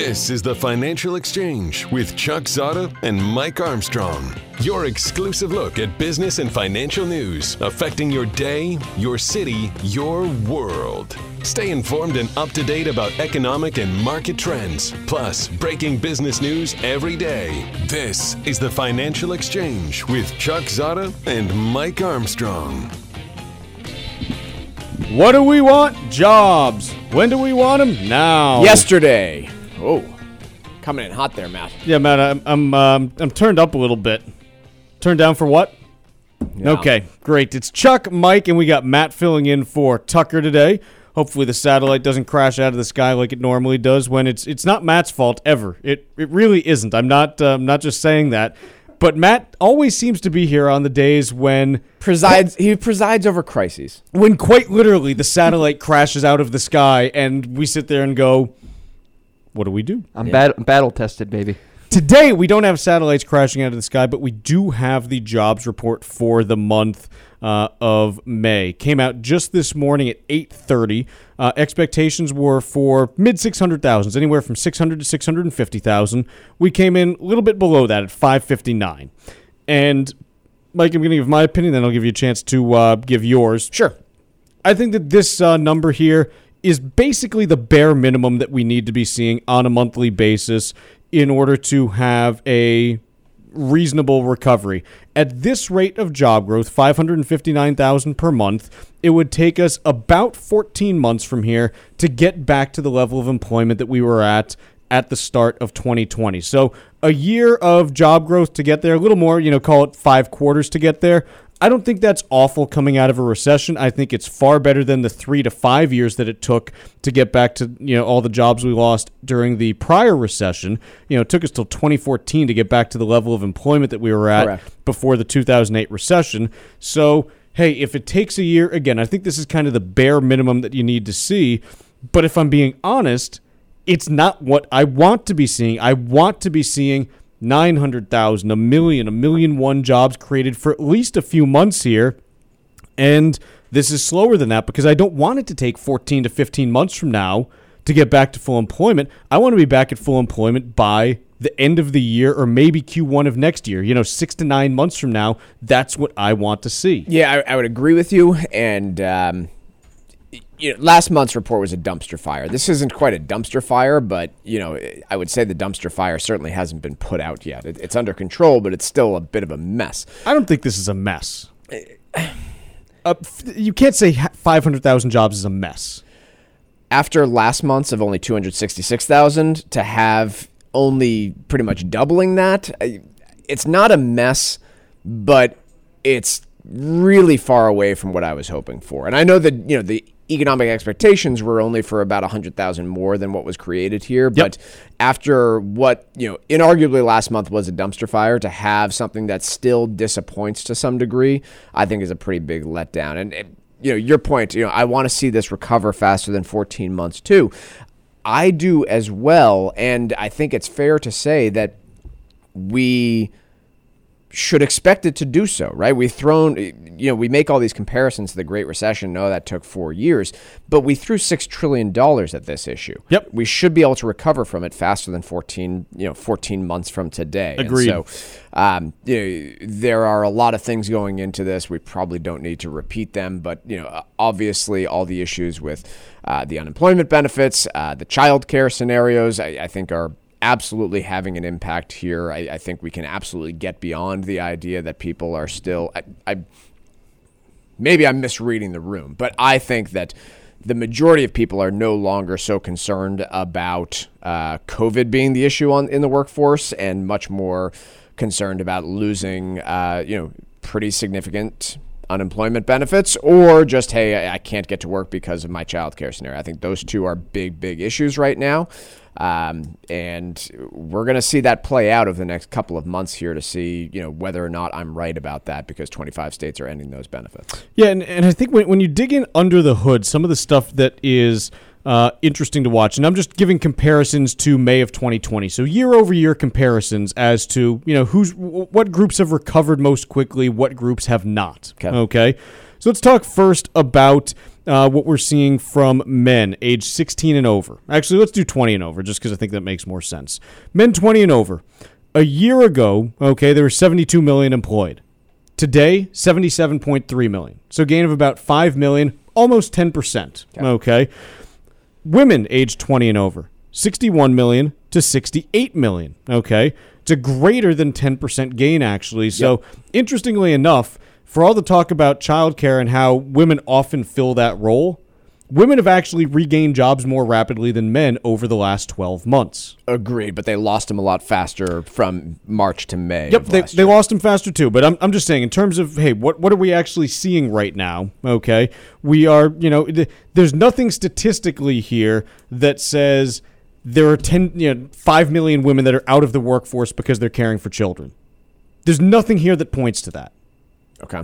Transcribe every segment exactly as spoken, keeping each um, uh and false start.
This is the Financial Exchange with Chuck Zada and Mike Armstrong. Your exclusive look at business and financial news affecting your day, your city, your world. Stay informed and up to date about economic and market trends, plus breaking business news every day. This is the Financial Exchange with Chuck Zada and Mike Armstrong. What do we want? Jobs. When do we want them? Now. Yesterday. Oh, coming in hot there, Matt. Yeah, Matt, I'm I'm um, I'm turned up a little bit. Turned down for what? Yeah. Okay, great. It's Chuck, Mike, and we got Matt filling in for Tucker today. Hopefully the satellite doesn't crash out of the sky like it normally does when it's it's not Matt's fault ever. It it really isn't. I'm not uh, I'm not just saying that. But Matt always seems to be here on the days when presides he presides over crises. When quite literally the satellite crashes out of the sky and we sit there and go, what do we do? I'm yeah. bat- battle tested, baby. Today, we don't have satellites crashing out of the sky, but we do have the jobs report for the month uh, of May. Came out just this morning at eight thirty. Uh, expectations were for mid six hundred thousands, anywhere from six hundred to six hundred fifty thousand. We came in a little bit below that at five fifty-nine. And, Mike, I'm going to give my opinion, then I'll give you a chance to uh, give yours. Sure. I think that this uh, number here is basically the bare minimum that we need to be seeing on a monthly basis in order to have a reasonable recovery. At this rate of job growth, five hundred fifty-nine thousand per month, it would take us about fourteen months from here to get back to the level of employment that we were at at the start of twenty twenty. So a year of job growth to get there, a little more, you know, call it five quarters to get there. I don't think that's awful coming out of a recession. I think it's far better than the three to five years that it took to get back to, you know, all the jobs we lost during the prior recession. You know, it took us till twenty fourteen to get back to the level of employment that we were at Correct. Before the two thousand eight recession. So, hey, if it takes a year, again, I think this is kind of the bare minimum that you need to see. But if I'm being honest, it's not what I want to be seeing. I want to be seeing nine hundred thousand, a million, a million one jobs created for at least a few months here. And this is slower than that because I don't want it to take fourteen to fifteen months from now to get back to full employment. I want to be back at full employment by the end of the year or maybe Q one of next year. You know, six to nine months from now, that's what I want to see. Yeah, I, I would agree with you. And, um, you know, last month's report was a dumpster fire. This isn't quite a dumpster fire, but, you know, I would say the dumpster fire certainly hasn't been put out yet. It, it's under control, but it's still a bit of a mess. I don't think this is a mess. Uh, you can't say five hundred thousand jobs is a mess. After last month's of only two hundred sixty-six thousand, to have only pretty much doubling that, it's not a mess, but it's really far away from what I was hoping for. And I know that, you know, the economic expectations were only for about one hundred thousand more than what was created here. Yep. But after what, you know, inarguably last month was a dumpster fire, to have something that still disappoints to some degree, I think is a pretty big letdown. And, and you know, your point, you know, I want to see this recover faster than fourteen months too. I do as well. And I think it's fair to say that we should expect it to do so, right? We've thrown, you know, we make all these comparisons to the Great Recession. No, that took four years, but we threw six trillion dollars at this issue. Yep. We should be able to recover from it faster than fourteen, you know, fourteen months from today. Agreed. And so, um, you know, there are a lot of things going into this. We probably don't need to repeat them, but, you know, obviously all the issues with uh, the unemployment benefits, uh, the child care scenarios, I, I think are absolutely having an impact here. I, I think we can absolutely get beyond the idea that people are still, I, I maybe I'm misreading the room, but I think that the majority of people are no longer so concerned about uh, COVID being the issue on in the workforce and much more concerned about losing, uh, you know, pretty significant unemployment benefits, or just, hey, I can't get to work because of my child care scenario. I think those two are big, big issues right now. Um, and we're going to see that play out over the next couple of months here to see, you know, whether or not I'm right about that, because twenty-five states are ending those benefits. Yeah, and, and I think when, when you dig in under the hood, some of the stuff that is uh, interesting to watch, and I'm just giving comparisons to May of twenty twenty, so year-over-year comparisons as to, you know, who's what groups have recovered most quickly, what groups have not. Okay. okay? So let's talk first about uh, what we're seeing from men age sixteen and over. Actually, let's do twenty and over just because I think that makes more sense. Men twenty and over. A year ago, okay, there were seventy-two million employed. Today, seventy-seven point three million. So gain of about five million, almost ten percent. Okay. okay. Women age twenty and over. sixty-one million to sixty-eight million. Okay. It's a greater than ten percent gain, actually. So, yep. Interestingly enough, for all the talk about childcare and how women often fill that role, women have actually regained jobs more rapidly than men over the last twelve months. Agreed, but they lost them a lot faster from March to May. Yep, they, they lost them faster too. But I'm I'm just saying, in terms of, hey, what what are we actually seeing right now? Okay, we are, you know, th- there's nothing statistically here that says there are ten, you know, five million women that are out of the workforce because they're caring for children. There's nothing here that points to that. Okay.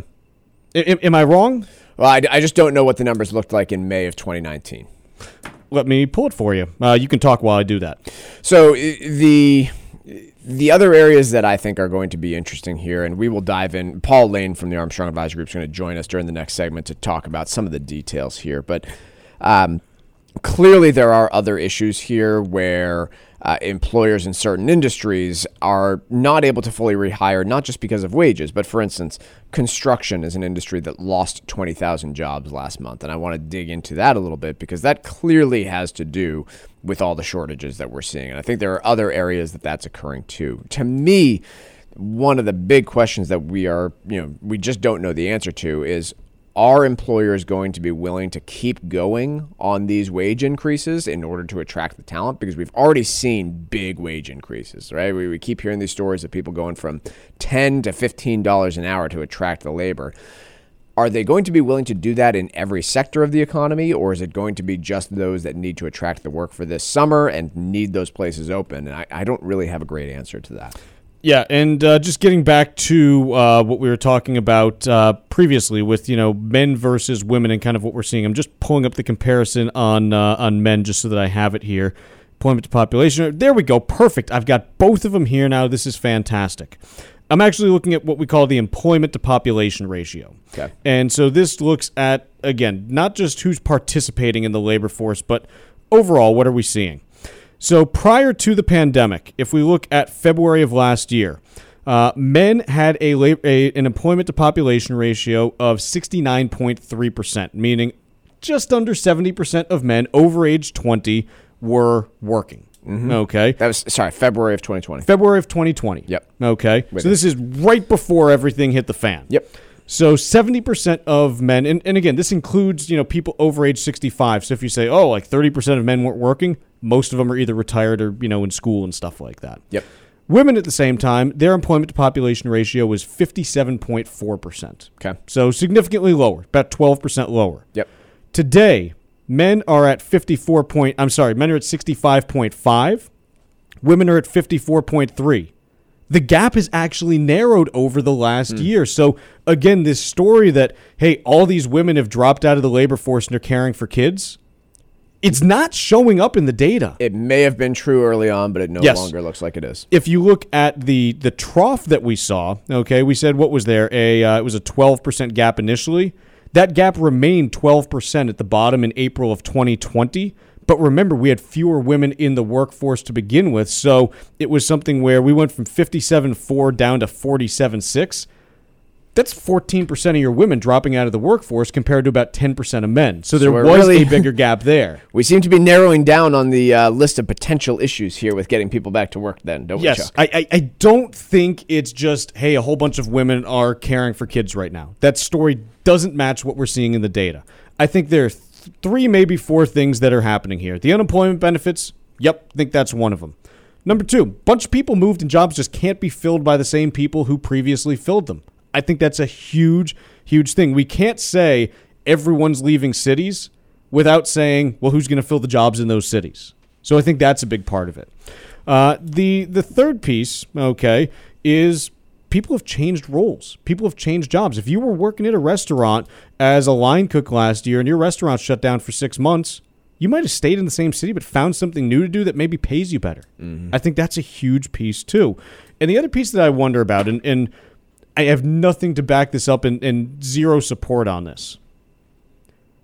I, am I wrong? Well, I, I just don't know what the numbers looked like in May of twenty nineteen. Let me pull it for you. Uh, you can talk while I do that. So the the other areas that I think are going to be interesting here, and we will dive in. Paul Lane from the Armstrong Advisory Group is going to join us during the next segment to talk about some of the details here. But um, clearly there are other issues here where Uh, employers in certain industries are not able to fully rehire, not just because of wages, but for instance, construction is an industry that lost twenty thousand jobs last month. And I want to dig into that a little bit because that clearly has to do with all the shortages that we're seeing. And I think there are other areas that that's occurring too. To me, one of the big questions that we are, you know, we just don't know the answer to is, are employers going to be willing to keep going on these wage increases in order to attract the talent? Because we've already seen big wage increases, right? We, we keep hearing these stories of people going from ten to fifteen dollars an hour to attract the labor. Are they going to be willing to do that in every sector of the economy, or is it going to be just those that need to attract the work for this summer and need those places open? And I, I don't really have a great answer to that. Yeah, and uh, just getting back to uh, what we were talking about uh, previously with, you know, men versus women and kind of what we're seeing. I'm just pulling up the comparison on uh, on men just so that I have it here. Employment to population. There we go. Perfect. I've got both of them here now. This is fantastic. I'm actually looking at what we call the employment to population ratio. Okay. And so this looks at, again, not just who's participating in the labor force, but overall, what are we seeing? So prior to the pandemic, if we look at February of last year, uh, men had a, lab- a an employment to population ratio of sixty-nine point three percent, meaning just under seventy percent of men over age twenty were working. Mm-hmm. Okay. That was, sorry, February of twenty twenty. February of twenty twenty. Yep. Okay. With so it. This is right before everything hit the fan. Yep. So seventy percent of men, and, and again, this includes, you know, people over age sixty-five. So if you say, oh, like thirty percent of men weren't working, most of them are either retired or, you know, in school and stuff like that. Yep. Women at the same time, their employment to population ratio was fifty-seven point four percent. Okay. So significantly lower, about twelve percent lower. Yep. Today, men are at fifty-four point, I'm sorry, men are at sixty-five point five. Women are at fifty-four point three. The gap has actually narrowed over the last mm. year. So, again, this story that, hey, all these women have dropped out of the labor force and are caring for kids, it's not showing up in the data. It may have been true early on, but it no yes. longer looks like it is. If you look at the the trough that we saw, okay, we said what was there? A uh, it was a twelve percent gap initially. That gap remained twelve percent at the bottom in April of twenty twenty. But remember, we had fewer women in the workforce to begin with, so it was something where we went from fifty-seven point four down to forty-seven point six. That's fourteen percent of your women dropping out of the workforce compared to about ten percent of men. So there so was really, a bigger gap there. We seem to be narrowing down on the uh, list of potential issues here with getting people back to work then, don't yes, we, Chuck? I, I, I don't think it's just, hey, a whole bunch of women are caring for kids right now. That story doesn't match what we're seeing in the data. I think there are th- three, maybe four things that are happening here. The unemployment benefits, yep, I think that's one of them. Number two, bunch of people moved and jobs just can't be filled by the same people who previously filled them. I think that's a huge, huge thing. We can't say everyone's leaving cities without saying, well, who's going to fill the jobs in those cities? So I think that's a big part of it. Uh, the the third piece, okay, is people have changed roles. People have changed jobs. If you were working at a restaurant as a line cook last year and your restaurant shut down for six months, you might have stayed in the same city but found something new to do that maybe pays you better. Mm-hmm. I think that's a huge piece too. And the other piece that I wonder about, and, and I have nothing to back this up and, and zero support on this.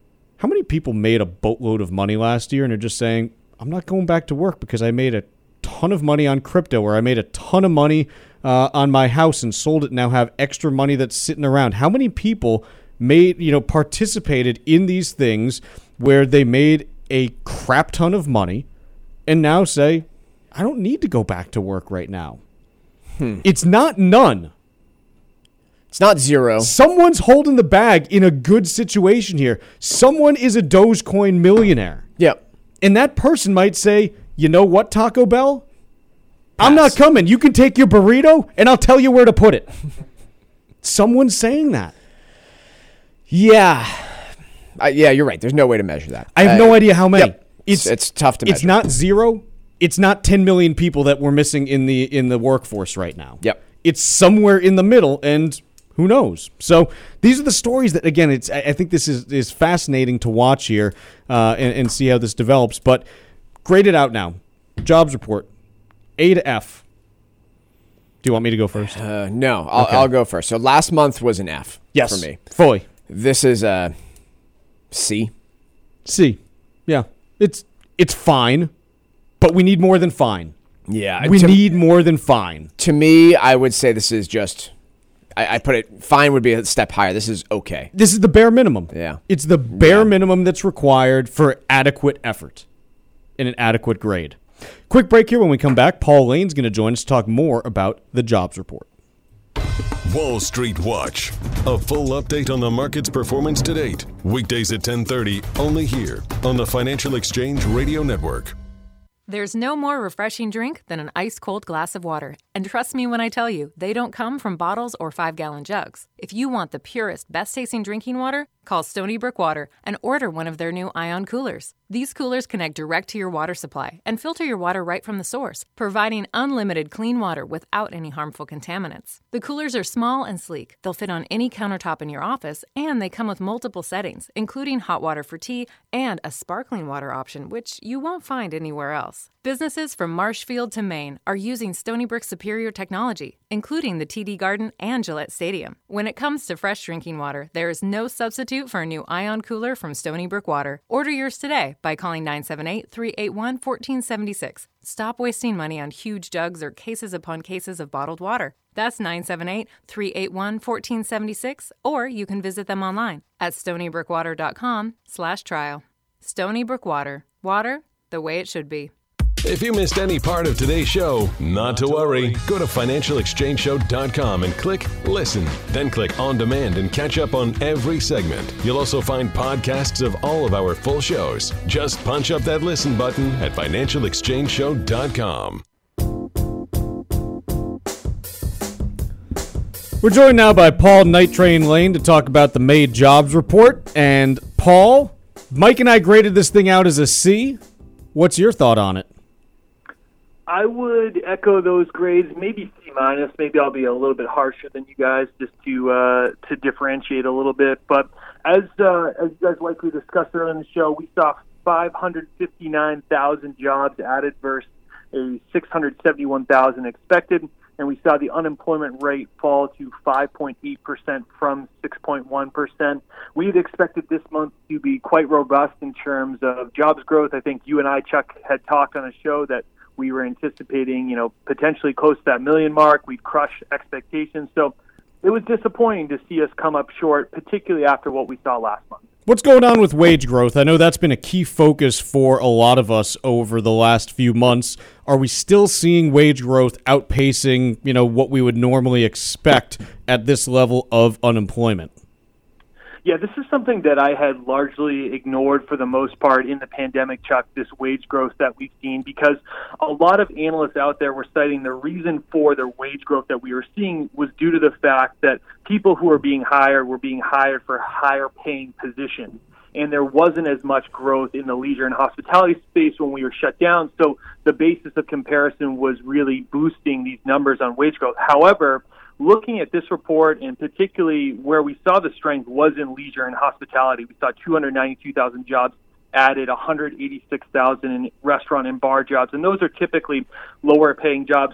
How many people made a boatload of money last year and are just saying, I'm not going back to work because I made a ton of money on crypto, or I made a ton of money uh, on my house and sold it and now have extra money that's sitting around? How many people made, you know, participated in these things where they made a crap ton of money and now say, I don't need to go back to work right now? Hmm. It's not none. It's not zero. Someone's holding the bag in a good situation here. Someone is a Dogecoin millionaire. Yep. And that person might say, you know what, Taco Bell? Pass. I'm not coming. You can take your burrito and I'll tell you where to put it. Someone's saying that. Yeah. Uh, yeah, you're right. There's no way to measure that. I have uh, no idea how many. Yep. It's, it's tough to measure. It's not zero. It's not ten million people that we're missing in the in the workforce right now. Yep. It's somewhere in the middle, and who knows? So these are the stories that, again, it's. I think this is, is fascinating to watch here uh, and, and see how this develops. But grade it out now. Jobs report, A to F. Do you want me to go first? Uh, no, I'll, Okay. I'll go first. So last month was an F Yes, for me. fully. This is a C. C. Yeah, it's it's fine, but we need more than fine. Yeah. We to, need more than fine. To me, I would say this is just, I, I put it, fine would be a step higher. This is okay. This is the bare minimum. Yeah. It's the bare Yeah. minimum that's required for adequate effort and an adequate grade. Quick break here. When we come back, Paul Lane's going to join us to talk more about the jobs report. Wall Street Watch. A full update on the market's performance to date. Weekdays at ten thirty, only here on the Financial Exchange Radio Network. There's no more refreshing drink than an ice-cold glass of water. And trust me when I tell you, they don't come from bottles or five-gallon jugs. If you want the purest, best-tasting drinking water, call Stony Brook Water and order one of their new Ion coolers. These coolers connect direct to your water supply and filter your water right from the source, providing unlimited clean water without any harmful contaminants. The coolers are small and sleek. They'll fit on any countertop in your office, and they come with multiple settings, including hot water for tea and a sparkling water option, which you won't find anywhere else. Businesses from Marshfield to Maine are using Stony Brook's superior technology, including the T D Garden and Gillette Stadium. When it comes to fresh drinking water, there is no substitute for a new Ion cooler from Stony Brook Water. Order yours today by calling nine seven eight, three eight one, one four seven six. Stop wasting money on huge jugs or cases upon cases of bottled water. That's nine seven eight, three eight one, one four seven six, or you can visit them online at stonybrookwater.com slash trial. Stony Brook Water. Water the way it should be. If you missed any part of today's show, not to worry. Go to financial exchange show dot com and click Listen. Then click On Demand and catch up on every segment. You'll also find podcasts of all of our full shows. Just punch up that Listen button at financial exchange show dot com. We're joined now by Paul Night Train Lane to talk about the May jobs report. And Paul, Mike and I graded this thing out as a C. What's your thought on it? I would echo those grades, maybe C minus. Maybe I'll be a little bit harsher than you guys just to uh, to differentiate a little bit. But as uh, as you guys likely discussed earlier in the show, we saw five hundred fifty-nine thousand jobs added versus a six hundred seventy-one thousand expected, and we saw the unemployment rate fall to five point eight percent from six point one percent. We had expected this month to be quite robust in terms of jobs growth. I think you and I, Chuck, had talked on a show that we were anticipating, you know, potentially close to that million mark. We'd crush expectations. So it was disappointing to see us come up short, particularly after what we saw last month. What's going on with wage growth? I know that's been a key focus for a lot of us over the last few months. Are we still seeing wage growth outpacing, you know, what we would normally expect at this level of unemployment? Yeah, this is something that I had largely ignored for the most part in the pandemic, Chuck, this wage growth that we've seen, because a lot of analysts out there were citing the reason for the wage growth that we were seeing was due to the fact that people who were being hired were being hired for higher paying positions. And there wasn't as much growth in the leisure and hospitality space when we were shut down. So the basis of comparison was really boosting these numbers on wage growth. However, looking at this report, and particularly where we saw the strength was in leisure and hospitality, we saw two hundred ninety-two thousand jobs added, one hundred eighty-six thousand in restaurant and bar jobs, and those are typically lower paying jobs. So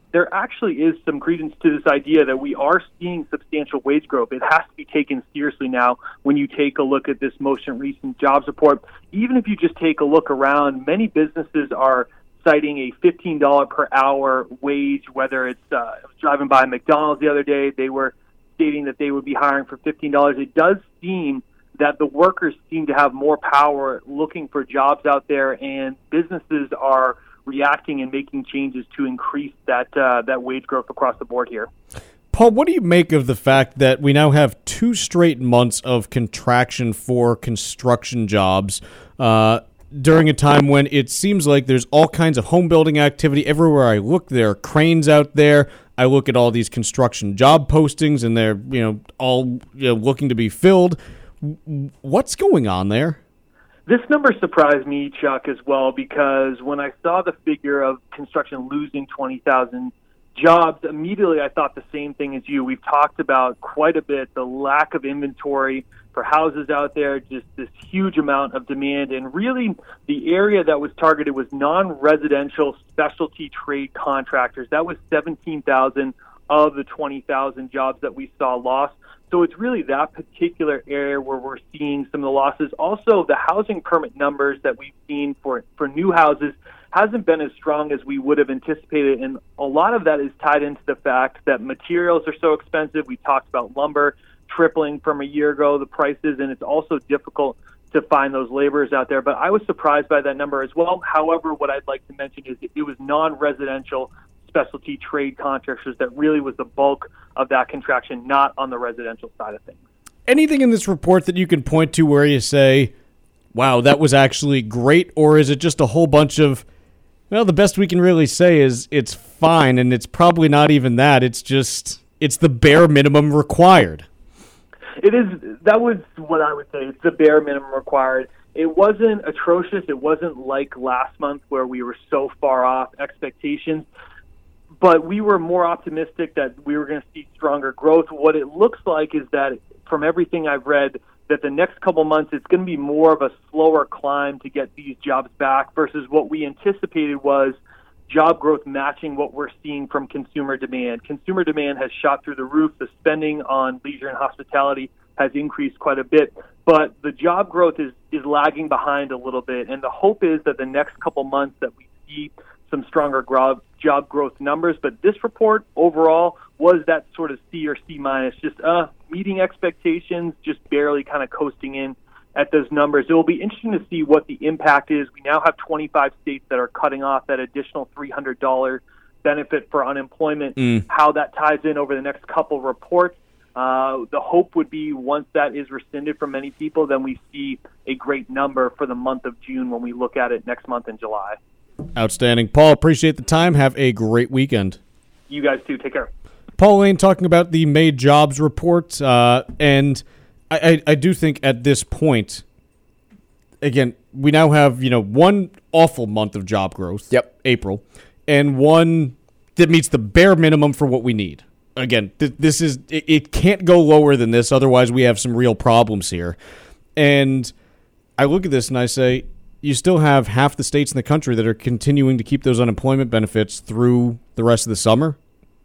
there actually is some credence to this idea that we are seeing substantial wage growth. It has to be taken seriously now when you take a look at this most recent jobs report. Even if you just take a look around, many businesses are citing a fifteen dollars per hour wage, whether it's uh, I was driving by McDonald's the other day, they were stating that they would be hiring for fifteen dollars. It does seem that the workers seem to have more power looking for jobs out there, and businesses are reacting and making changes to increase that uh, that wage growth across the board here. Paul, what do you make of the fact that we now have two straight months of contraction for construction jobs uh, during a time when it seems like there's all kinds of home building activity everywhere I look? There are cranes out there. I look at all these construction job postings, and they're you know all you know, looking to be filled. What's going on there? This number surprised me, Chuck, as well, because when I saw the figure of construction losing twenty thousand jobs, immediately I thought the same thing as you. We've talked about quite a bit the lack of inventory for houses out there, just this huge amount of demand, and really the area that was targeted was non-residential specialty trade contractors. That was seventeen thousand of the twenty thousand jobs that we saw lost. So it's really that particular area where we're seeing some of the losses. Also, the housing permit numbers that we've seen for, for new houses hasn't been as strong as we would have anticipated, and a lot of that is tied into the fact that materials are so expensive. We talked about lumber tripling from a year ago, the prices, and it's also difficult to find those laborers out there. But I was surprised by that number as well. However, what I'd like to mention is it was non-residential specialty trade contractors that really was the bulk of that contraction, not on the residential side of things. Anything in this report that you can point to where you say, wow, that was actually great, or is it just a whole bunch of, well, the best we can really say is it's fine, and it's probably not even that. It's just, it's the bare minimum required. It is, that was what I would say. It's the bare minimum required. It wasn't atrocious. It wasn't like last month where we were so far off expectations. But we were more optimistic that we were going to see stronger growth. What it looks like is that, from everything I've read, that the next couple months it's going to be more of a slower climb to get these jobs back versus what we anticipated was job growth matching what we're seeing from consumer demand. Consumer demand has shot through the roof. The spending on leisure and hospitality has increased quite a bit. But the job growth is, is lagging behind a little bit. And the hope is that the next couple months that we see some stronger gro- job growth numbers, but this report overall was that sort of C or C minus, just uh, meeting expectations, just barely kind of coasting in at those numbers. It will be interesting to see what the impact is. We now have twenty-five states that are cutting off that additional three hundred dollars benefit for unemployment, mm. how that ties in over the next couple reports. Uh, the hope would be once that is rescinded from many people, then we see a great number for the month of June when we look at it next month in July. Outstanding. Paul, appreciate the time. Have a great weekend. You guys too. Take care. Paul Lane talking about the May jobs report. Uh, and I, I, I do think at this point, again, we now have, you know, one awful month of job growth. Yep. April. And one that meets the bare minimum for what we need. Again, th- this is, it, it can't go lower than this. Otherwise, we have some real problems here. And I look at this and I say, you still have half the states in the country that are continuing to keep those unemployment benefits through the rest of the summer.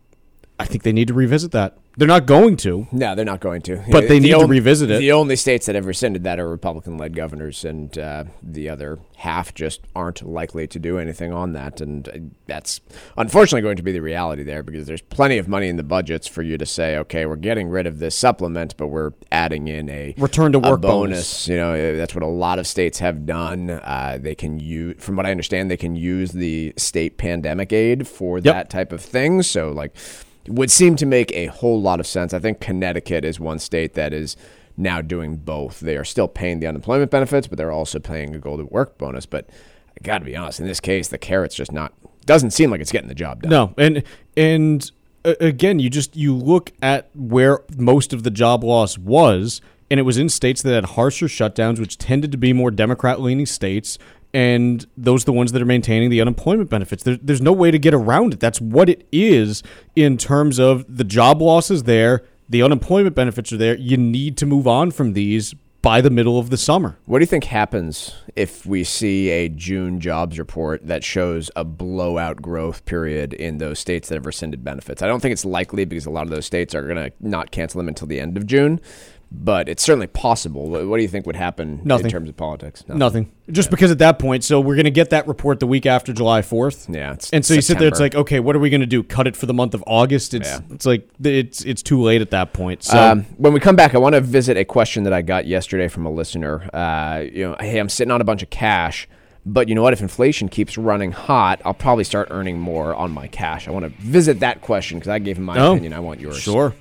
I think they need to revisit that. They're not going to. No, they're not going to. But they the need only, to revisit it. The only states that have rescinded that are Republican-led governors, and uh, the other half just aren't likely to do anything on that. And that's unfortunately going to be the reality there, because there's plenty of money in the budgets for you to say, okay, we're getting rid of this supplement, but we're adding in a return to work bonus. bonus. You know, that's what a lot of states have done. Uh, they can use, from what I understand, they can use the state pandemic aid for yep. that type of thing. So, like, would seem to make a whole lot of sense. I think Connecticut is one state that is now doing both. They are still paying the unemployment benefits, but they're also paying a go to work bonus. But I got to be honest, in this case, the carrot's just not, doesn't seem like it's getting the job done. No, and and uh, again, you just you look at where most of the job loss was, and it was in states that had harsher shutdowns, which tended to be more Democrat-leaning states. And those are the ones that are maintaining the unemployment benefits. There, there's no way to get around it. That's what it is in terms of the job losses there. The unemployment benefits are there. You need to move on from these by the middle of the summer. What do you think happens if we see a June jobs report that shows a blowout growth period in those states that have rescinded benefits? I don't think it's likely because a lot of those states are going to not cancel them until the end of June, but it's certainly possible. What do you think would happen Nothing. in terms of politics? Nothing. Nothing. Just yeah. because at that point, so we're going to get that report the week after July fourth. Yeah. It's and so September. you sit there, it's like, okay, what are we going to do? Cut it for the month of August? It's yeah. it's like, it's it's too late at that point. So um, when we come back, I want to visit a question that I got yesterday from a listener. Uh, you know, hey, I'm sitting on a bunch of cash, but you know what? If inflation keeps running hot, I'll probably start earning more on my cash. I want to visit that question because I gave him my oh, opinion. I want yours. Sure.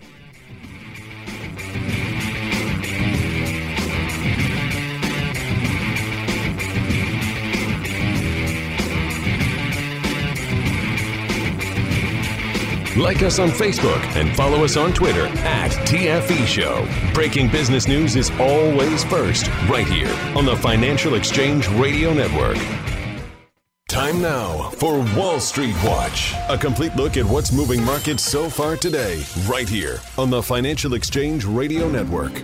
Like us on Facebook and follow us on Twitter at T F E Show. Breaking business news is always first, right here on the Financial Exchange Radio Network. Time now for Wall Street Watch. A complete look at what's moving markets so far today, right here on the Financial Exchange Radio Network.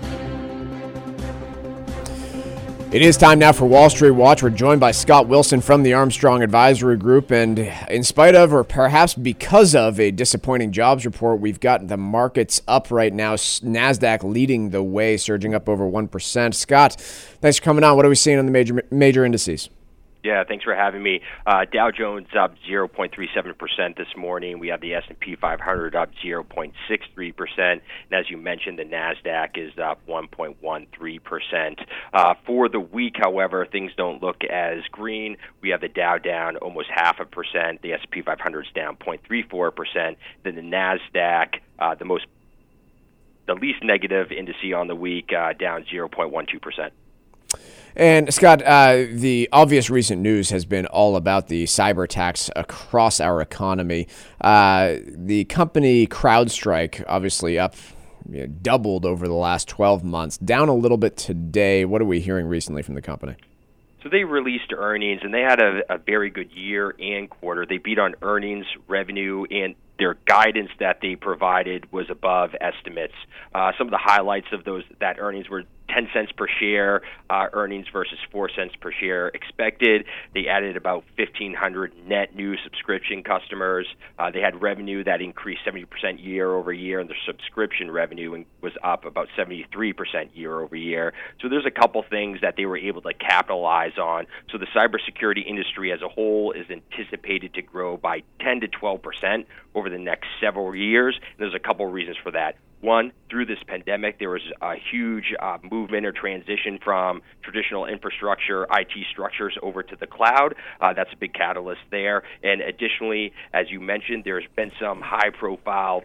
It is time now for Wall Street Watch. We're joined by Scott Wilson from the Armstrong Advisory Group. And in spite of, or perhaps because of, a disappointing jobs report, we've got the markets up right now. NASDAQ leading the way, surging up over one percent. Scott, thanks for coming on. What are we seeing on the major major indices? Yeah, thanks for having me. Uh, Dow Jones up zero point three seven percent this morning. We have the S and P five hundred up zero point six three percent. And as you mentioned, the NASDAQ is up one point one three percent. Uh, for the week, however, things don't look as green. We have the Dow down almost half a percent. The S and P five hundred is down zero point three four percent. Then the NASDAQ, uh, the most, the least negative indice on the week, uh, down zero point one two percent. And Scott, uh, the obvious recent news has been all about the cyber attacks across our economy. Uh, the company CrowdStrike, obviously up, you know, doubled over the last twelve months, down a little bit today. What are we hearing recently from the company? So they released earnings, and they had a, a very good year and quarter. They beat on earnings, revenue, and their guidance that they provided was above estimates. Uh, some of the highlights of those that earnings were ten cents per share uh, earnings versus four cents per share expected. They added about fifteen hundred net new subscription customers. Uh, they had revenue that increased seventy percent year over year, and their subscription revenue was up about seventy-three percent year over year. So there's a couple things that they were able to capitalize on. So the cybersecurity industry as a whole is anticipated to grow by ten to twelve percent over the next several years. And there's a couple reasons for that. One, through this pandemic, there was a huge uh, movement or transition from traditional infrastructure, I T structures over to the cloud. Uh, that's a big catalyst there. And additionally, as you mentioned, there's been some high-profile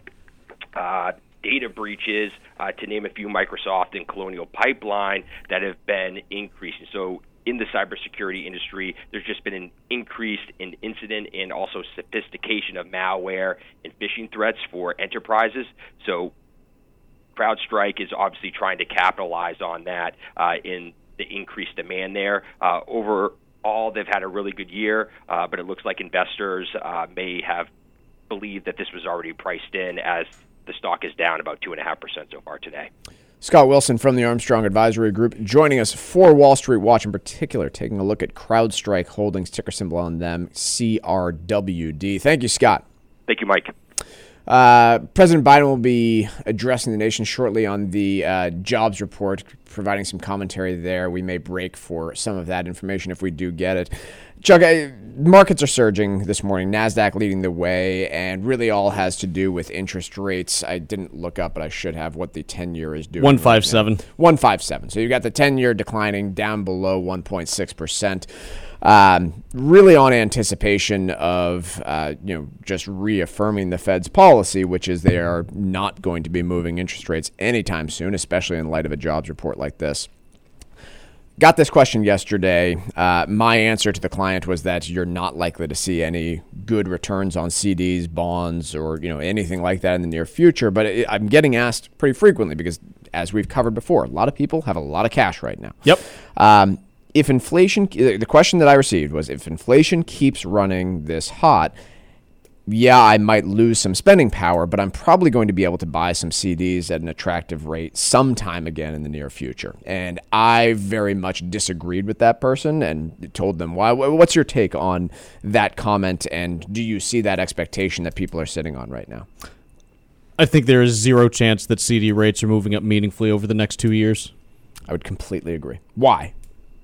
uh, data breaches, uh, to name a few, Microsoft and Colonial Pipeline, that have been increasing. So in the cybersecurity industry, there's just been an increase in incident and also sophistication of malware and phishing threats for enterprises. So CrowdStrike is obviously trying to capitalize on that uh, in the increased demand there. Uh, overall, they've had a really good year, uh, but it looks like investors uh, may have believed that this was already priced in, as the stock is down about two point five percent so far today. Scott Wilson from the Armstrong Advisory Group joining us for Wall Street Watch, in particular, taking a look at CrowdStrike Holdings, ticker symbol on them, C R W D. Thank you, Scott. Thank you, Mike. Uh, President Biden will be addressing the nation shortly on the uh, jobs report, providing some commentary there. We may break for some of that information if we do get it. Chuck, uh, markets are surging this morning, NASDAQ leading the way, and really all has to do with interest rates. I didn't look up, but I should have, what the ten-year is doing. one fifty-seven. Right one fifty-seven. So you've got the ten-year declining down below one point six percent. Um, really on anticipation of, uh, you know, just reaffirming the Fed's policy, which is they are not going to be moving interest rates anytime soon, especially in light of a jobs report like this. Got this question yesterday. Uh, my answer to the client was that you're not likely to see any good returns on C Ds, bonds, or, you know, anything like that in the near future. But it, I'm getting asked pretty frequently because, as we've covered before, a lot of people have a lot of cash right now. Yep. Um, If inflation, the question that I received was, if inflation keeps running this hot, yeah, I might lose some spending power, but I'm probably going to be able to buy some C Ds at an attractive rate sometime again in the near future. And I very much disagreed with that person and told them, why. What's your take on that comment? And do you see that expectation that people are sitting on right now? I think there is zero chance that C D rates are moving up meaningfully over the next two years. I would completely agree. Why?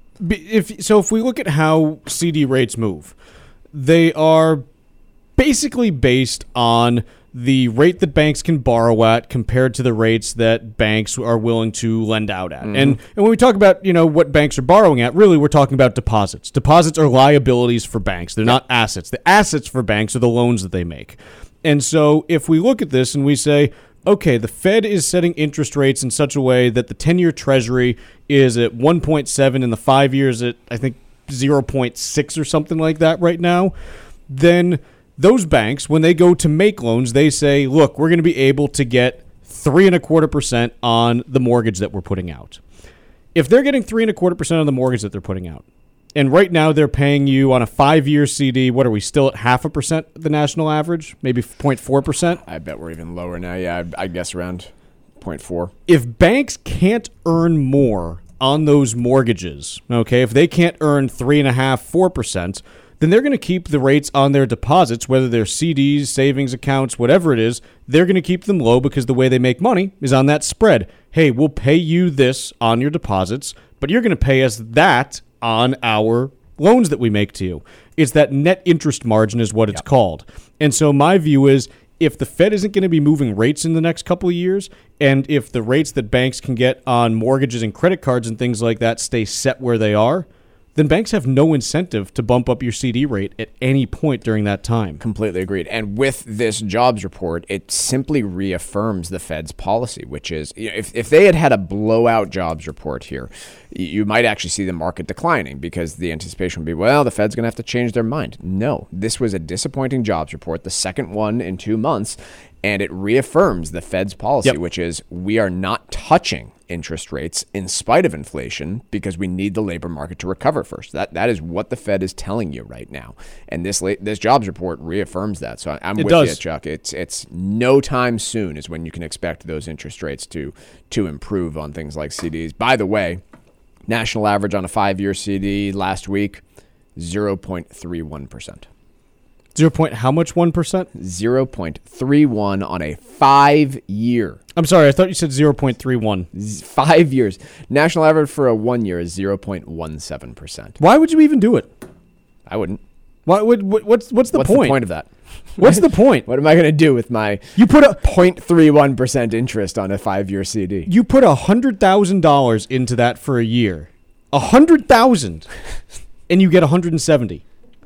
If so, if we look at how C D rates move, they are basically based on the rate that banks can borrow at compared to the rates that banks are willing to lend out at. Mm-hmm. And and when we talk about, you know, what banks are borrowing at, really we're talking about deposits. Deposits are liabilities for banks. They're not assets. The assets for banks are the loans that they make. And so if we look at this and we say, okay, the Fed is setting interest rates in such a way that the ten-year Treasury is at one point seven and the five years at, I think, zero point six or something like that right now, then those banks, when they go to make loans, they say, look, we're going to be able to get three and a quarter percent on the mortgage that we're putting out. If they're getting three and a quarter percent on the mortgage that they're putting out, and right now they're paying you on a five-year C D, what are we, still at half a percent the national average? Maybe zero point four percent? I bet we're even lower now. Yeah, I, I guess around zero point four. If banks can't earn more on those mortgages, okay, if they can't earn three point five, four percent, then they're going to keep the rates on their deposits, whether they're C Ds, savings accounts, whatever it is, they're going to keep them low because the way they make money is on that spread. Hey, we'll pay you this on your deposits, but you're going to pay us that on our loans that we make to you. It's that net interest margin is what it's yep. called. And so my view is if the Fed isn't going to be moving rates in the next couple of years, and if the rates that banks can get on mortgages and credit cards and things like that stay set where they are, then banks have no incentive to bump up your C D rate at any point during that time. Completely agreed. And with this jobs report, it simply reaffirms the Fed's policy, which is, you know, if, if they had had a blowout jobs report here, you might actually see the market declining because the anticipation would be, well, the Fed's going to have to change their mind. No, this was a disappointing jobs report, the second one in two months, and it reaffirms the Fed's policy, yep. which is we are not touching interest rates in spite of inflation because we need the labor market to recover first. That that is what the Fed is telling you right now, and this la- this jobs report reaffirms that. So I'm it with does. you, Chuck. It's it's no time soon is when you can expect those interest rates to to improve on things like C Ds. By the way, national average on a five-year C D last week, zero point three one percent. Zero point how much one percent? zero point three one on a five-year. I'm sorry, I thought you said zero point three one. Five years. National average for a one year is zero point one seven percent. Why would you even do it? I wouldn't. Why would what, what's what's the what's point? What's the point of that? What's the point? What am I going to do with my you put a zero point three one percent interest on a five-year C D? You put one hundred thousand dollars into that for a year. one hundred thousand dollars and you get one hundred seventy.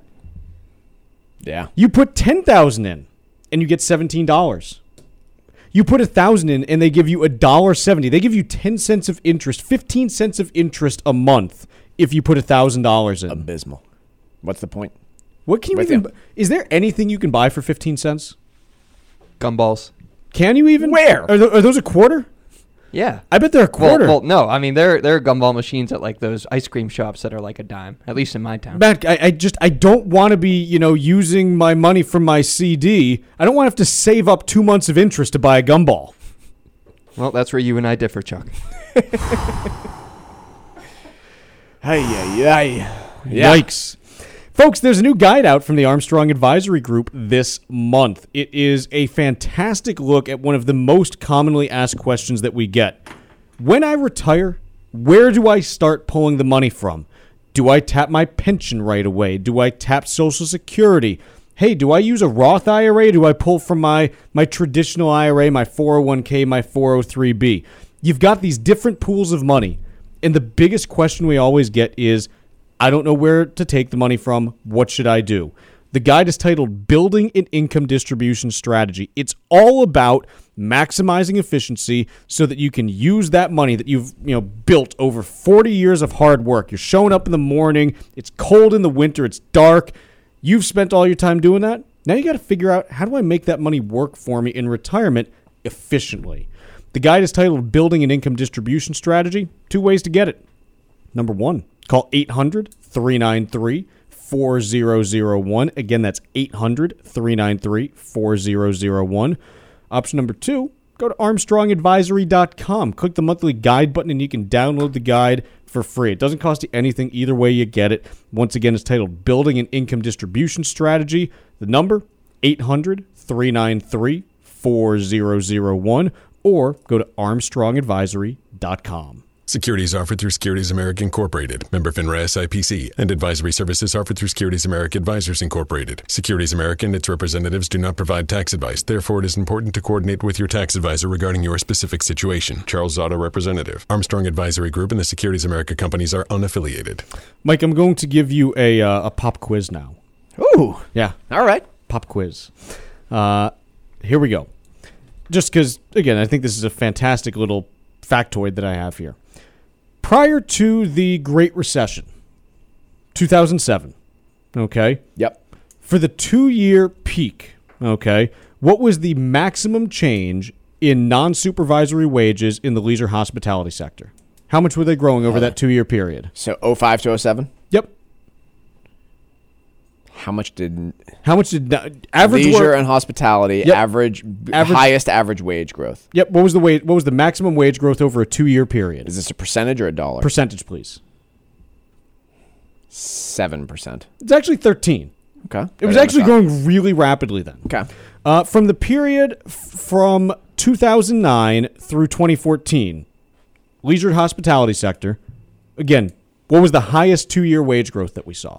Yeah. You put ten thousand dollars in and you get seventeen dollars. You put one thousand dollars in and they give you one dollar seventy. They give you ten cents of interest, fifteen cents of interest a month if you put one thousand dollars in. Abysmal. What's the point? What can you With even him. Is there anything you can buy for fifteen cents? Gumballs. Can you even? Where? Are, th- are those a quarter? Yeah. I bet they're a quarter. Well, well, no. I mean, there there are gumball machines at like those ice cream shops that are like a dime, at least in my town. Matt, I, I just I don't want to be, you know, using my money from my C D. I don't want to have to save up two months of interest to buy a gumball. Well, that's where you and I differ, Chuck. Hey, yeah, yeah. Yikes. Folks, there's a new guide out from the Armstrong Advisory Group this month. It is a fantastic look at one of the most commonly asked questions that we get. When I retire, where do I start pulling the money from? Do I tap my pension right away? Do I tap Social Security? Hey, do I use a Roth I R A? Do I pull from my, my traditional I R A, my four oh one k, my four oh three b? You've got these different pools of money, and the biggest question we always get is, I don't know where to take the money from. What should I do? The guide is titled Building an Income Distribution Strategy. It's all about maximizing efficiency so that you can use that money that you've, you know, built over forty years of hard work. You're showing up in the morning. It's cold in the winter. It's dark. You've spent all your time doing that. Now you got to figure out, how do I make that money work for me in retirement efficiently? The guide is titled Building an Income Distribution Strategy. Two ways to get it. Number one, call eight hundred, three nine three, four zero zero one. Again, that's eight hundred, three nine three, four zero zero one. Option number two, go to armstrong advisory dot com. Click the monthly guide button, and you can download the guide for free. It doesn't cost you anything either way you get it. Once again, it's titled Building an Income Distribution Strategy. The number, eight hundred, three nine three, four zero zero one, or go to armstrong advisory dot com. Securities offered through Securities America Incorporated, member FINRA S I P C, and advisory services offered through Securities America Advisors Incorporated. Securities America and its representatives do not provide tax advice. Therefore, it is important to coordinate with your tax advisor regarding your specific situation. Charles Zotto, representative. Armstrong Advisory Group and the Securities America companies are unaffiliated. Mike, I'm going to give you a uh, a pop quiz now. Ooh. Yeah. All right. Pop quiz. Uh, here we go. Just because, again, I think this is a fantastic little factoid that I have here. Prior to the Great Recession, two thousand seven, okay? Yep. For the two-year peak, okay, what was the maximum change in non-supervisory wages in the leisure hospitality sector? How much were they growing over that two-year period? So oh five to oh seven? Yep. How much did How much did uh, average leisure work, and hospitality Yep. average, Average- highest average wage growth? Yep. What was the wage? What was the maximum wage growth over a two-year period? Is this a percentage or a dollar? Percentage, please. Seven percent. It's actually thirteen. Okay. It was Better actually than I thought. growing really rapidly then. Okay. Uh, from the period f- from two thousand nine through twenty fourteen, leisure and hospitality sector, again, what was the highest two-year wage growth that we saw?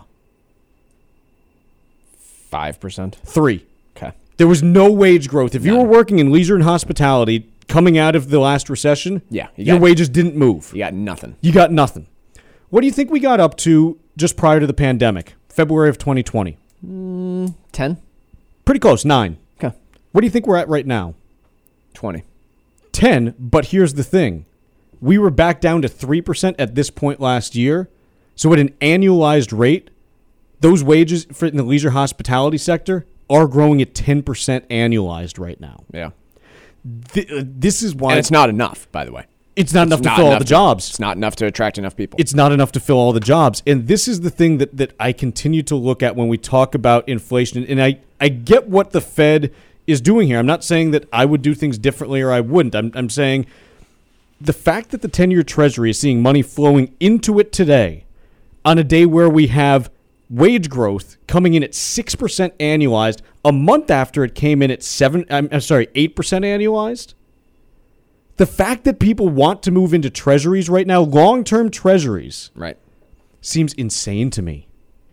Five percent. Three. Okay. There was no wage growth. If you None. were working in leisure and hospitality coming out of the last recession, Yeah, you your got- wages didn't move. You got nothing. You got nothing. What do you think we got up to just prior to the pandemic, February of twenty twenty? Ten. Pretty close, nine. Okay. What do you think we're at right now? Twenty. ten, but here's the thing. We were back down to three percent at this point last year. So at an annualized rate, those wages for in the leisure hospitality sector are growing at ten percent annualized right now. Yeah. Th- uh, this is why And it's not enough, by the way. it's not enough It's to not fill all enough the to- jobs. It's not enough to attract enough people. It's not enough to fill all the jobs. And this is the thing that, that I continue to look at when we talk about inflation. And I, I get what the Fed is doing here. I'm not saying that I would do things differently or I wouldn't. I'm, I'm saying the fact that the ten-year Treasury is seeing money flowing into it today on a day where we have wage growth coming in at six percent annualized a month after it came in at seven, I'm, I'm sorry, eight percent annualized. The fact that people want to move into treasuries right now, long-term treasuries, right. seems insane to me.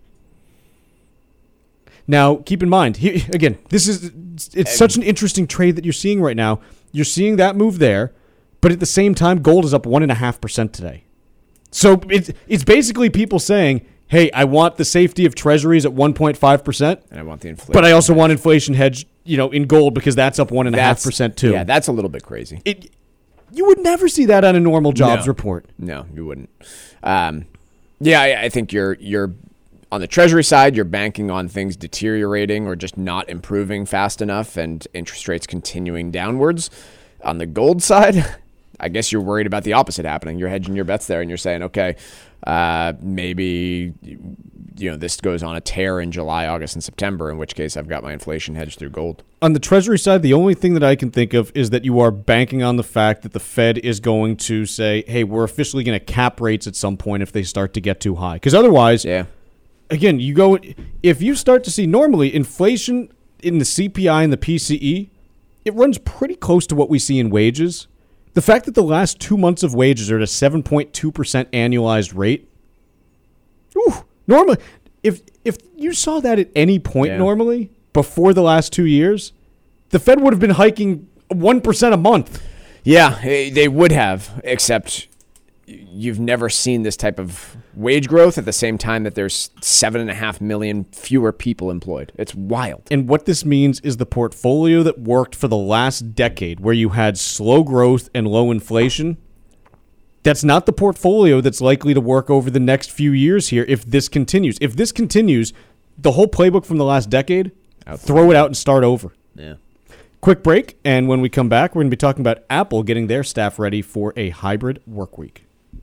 Now, keep in mind, here, again, this is it's such an interesting trade that you're seeing right now. You're seeing that move there, but at the same time, gold is up one and a half percent today. So it's it's basically people saying, "Hey, I want the safety of treasuries at one point five percent, And I want the inflation. but I also want inflation hedge, you know, in gold because that's up one and a half That's- percent too." Yeah, that's a little bit crazy. It, you would never see that on a normal jobs No. report. No, you wouldn't. Um, yeah, I, I think you're you're on the Treasury side. You're banking on things deteriorating or just not improving fast enough, and interest rates continuing downwards. On the gold side, I guess you're worried about the opposite happening. You're hedging your bets there, and you're saying, okay, uh, maybe you know this goes on a tear in July, August, and September. In which case, I've got my inflation hedged through gold. On the Treasury side, the only thing that I can think of is that you are banking on the fact that the Fed is going to say, hey, we're officially going to cap rates at some point if they start to get too high. Because otherwise, Yeah. again, you go if you start to see normally inflation in the C P I and the P C E, it runs pretty close to what we see in wages. The fact that the last two months of wages are at a seven point two percent annualized rate, ooh, normally, if if you saw that at any point Yeah. normally before the last two years, the Fed would have been hiking one percent a month. Yeah, eh, they would have, except you've never seen this type of wage growth at the same time that there's seven and a half million fewer people employed. It's wild. And what this means is the portfolio that worked for the last decade, where you had slow growth and low inflation, that's not the portfolio that's likely to work over the next few years here if this continues. If this continues, the whole playbook from the last decade, Out. throw it out and start over. Yeah. Quick break, and when we come back, we're going to be talking about Apple getting their staff ready for a hybrid work week.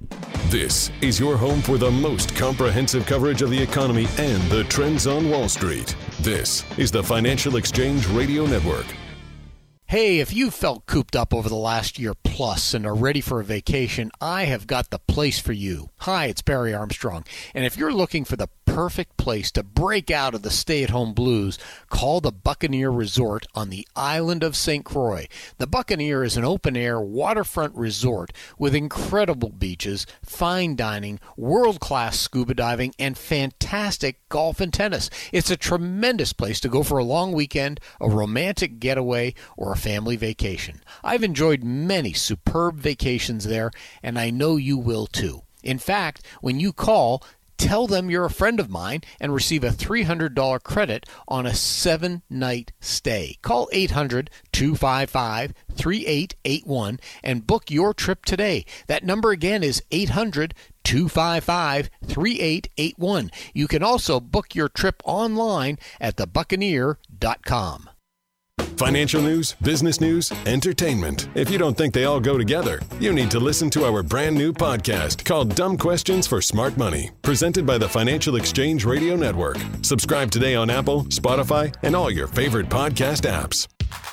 This is your home for the most comprehensive coverage of the economy and the trends on Wall Street. This is the Financial Exchange Radio Network. Hey, if you've felt cooped up over the last year plus and are ready for a vacation, I have got the place for you. Hi, it's Barry Armstrong. And if you're looking for the perfect place to break out of the stay-at-home blues, call the Buccaneer Resort on the island of Saint Croix. The Buccaneer is an open-air waterfront resort with incredible beaches, fine dining, world-class scuba diving, and fantastic golf and tennis. It's a tremendous place to go for a long weekend, a romantic getaway, or a family vacation. I've enjoyed many superb vacations there, and I know you will too. In fact, when you call, tell them you're a friend of mine and receive a three hundred dollars credit on a seven-night stay. Call eight hundred, two five five, three eight eight one and book your trip today. That number again is eight hundred, two five five, three eight eight one. You can also book your trip online at the buccaneer dot com. Financial news, business news, entertainment. If you don't think they all go together, you need to listen to our brand new podcast called Dumb Questions for Smart Money, presented by the Financial Exchange Radio Network. Subscribe today on Apple, Spotify, and all your favorite podcast apps.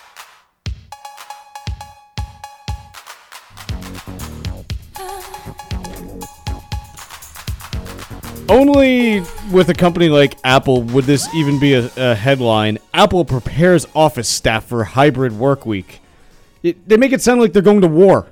Only with a company like Apple would this even be a, a headline. Apple prepares office staff for hybrid work week. It, they make it sound like they're going to war.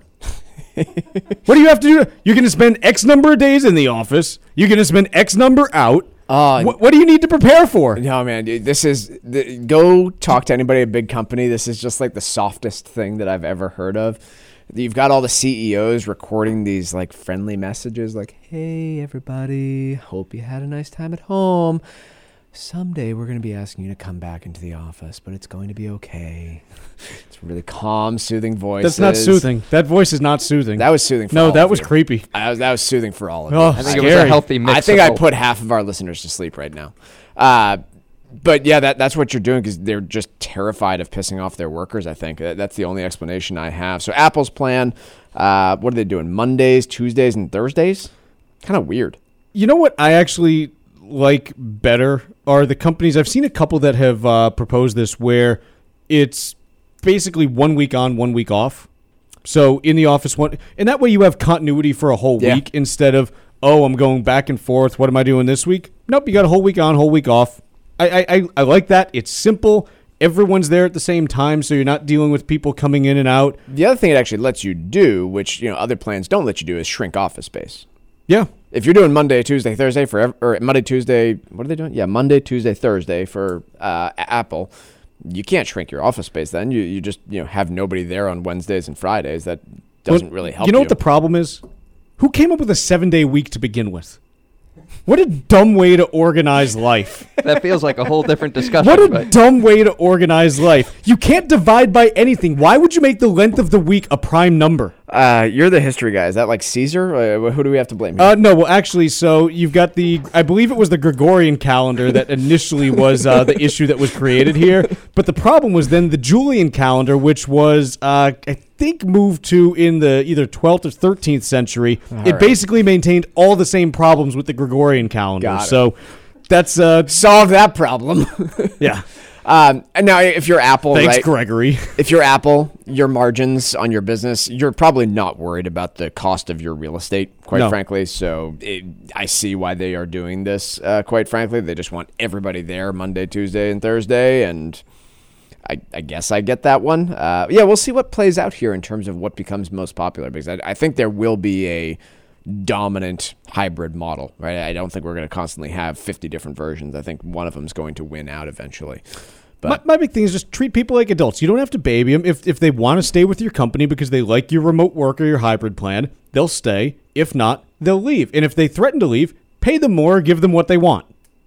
What do you have to do? You're going to spend X number of days in the office. You're going to spend X number out. Uh, what, what do you need to prepare for? No, man, this is the, go talk to anybody at a big company. This is just like the softest thing that I've ever heard of. You've got all the C E Os recording these like friendly messages like, hey, everybody, hope you had a nice time at home. Someday we're going to be asking you to come back into the office, but it's going to be okay. It's really calm, soothing voice. That's not soothing. That voice is not soothing. That was soothing for No, all that of was you. creepy. I was, that was soothing for all of Oh, you. I think scary. it was a healthy mix. I think of I both. put half of our listeners to sleep right now. Uh, but yeah, that, that's what you're doing because they're just terrified of pissing off their workers, I think. That's the only explanation I have. So Apple's plan, uh, what are they doing? Mondays, Tuesdays, and Thursdays? Kind of weird. You know what I actually like better are the companies. I've seen a couple that have uh, proposed this where it's basically one week on, one week off. So in the office, one, and that way you have continuity for a whole Yeah. week instead of, oh, I'm going back and forth. What am I doing this week? Nope, you got a whole week on, whole week off. I, I, I like that. It's simple. Everyone's there at the same time, so you're not dealing with people coming in and out. The other thing it actually lets you do, which you know other plans don't let you do, is shrink office space. Yeah. If you're doing Monday, Tuesday, Thursday for ev- or Monday, Tuesday, what are they doing? Yeah, Monday, Tuesday, Thursday for uh, Apple. You can't shrink your office space then. You you just you know have nobody there on Wednesdays and Fridays. That doesn't Well, really help. You know you. what the problem is? Who came up with a seven-day week to begin with? What a dumb way to organize life. That feels like a whole different discussion. What a but dumb way to organize life. You can't divide by anything. Why would you make the length of the week a prime number? Uh, you're the history guy. Is that like Caesar? Uh, who do we have to blame here? Uh, no, well, actually, so you've got the, I believe it was the Gregorian calendar that initially was uh, the issue that was created here. But the problem was then the Julian calendar, which was, uh, I think, moved to in the either twelfth or thirteenth century. All it right. basically maintained all the same problems with the Gregorian calendar. Got it. So that's, uh, Solve that problem. yeah. Um, and now, if you're Apple, Thanks, right? Gregory. If you're Apple, your margins on your business, you're probably not worried about the cost of your real estate, quite No. frankly. So it, I see why they are doing this, uh, quite frankly. They just want everybody there Monday, Tuesday, and Thursday. And I, I guess I get that one. Uh, yeah, we'll see what plays out here in terms of what becomes most popular because I, I think there will be a dominant hybrid model, right? I don't think we're going to constantly have fifty different versions. I think one of them is going to win out eventually. But My, my big thing is just treat people like adults. You don't have to baby them. If if they want to stay with your company because they like your remote work or your hybrid plan, they'll stay. If not, they'll leave. And if they threaten to leave, pay them more, give them what they want.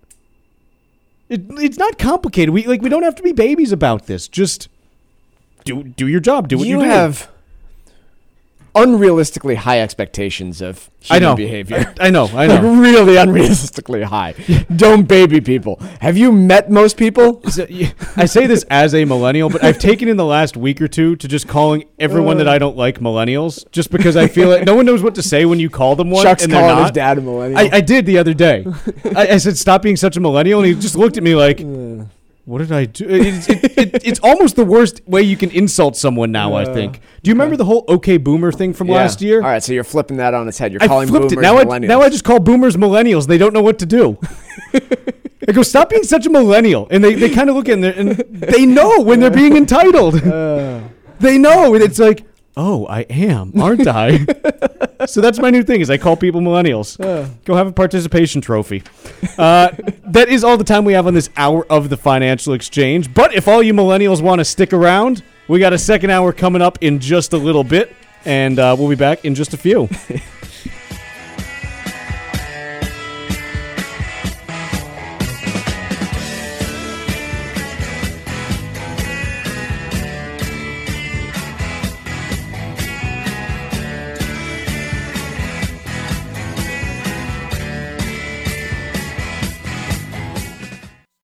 It, it's not complicated. We like we don't have to be babies about this. Just do do your job. Do what you you do. have unrealistically high expectations of I human know. behavior. I, I know. I know. Like really unrealistically high. Don't baby people. Have you met most people? So, yeah, I say this as a millennial, but I've taken in the last week or two to just calling everyone that I don't like millennials, just because I feel like no one knows what to say when you call them one. Chuck's and they're calling not. his dad a millennial. I, I did the other day. I, I said, "Stop being such a millennial," and he just looked at me like, "What did I do?" It's, it, it, it's almost the worst way you can insult someone now. I think. Do you remember the whole "Okay Boomer" thing from Yeah. last year? All right, so you're flipping that on its head. You're I calling flipped boomers it. Now I, millennials. now I just call boomers millennials. They don't know what to do. I go, stop being such a millennial. And they, they kind of look in there, and they know when they're being entitled. They know. And it's like, oh, I am, aren't I? So that's my new thing is I call people millennials. Go have a participation trophy. Uh, that is all the time we have on this hour of the Financial Exchange. But if all you millennials want to stick around, we got a second hour coming up in just a little bit. And uh, we'll be back in just a few.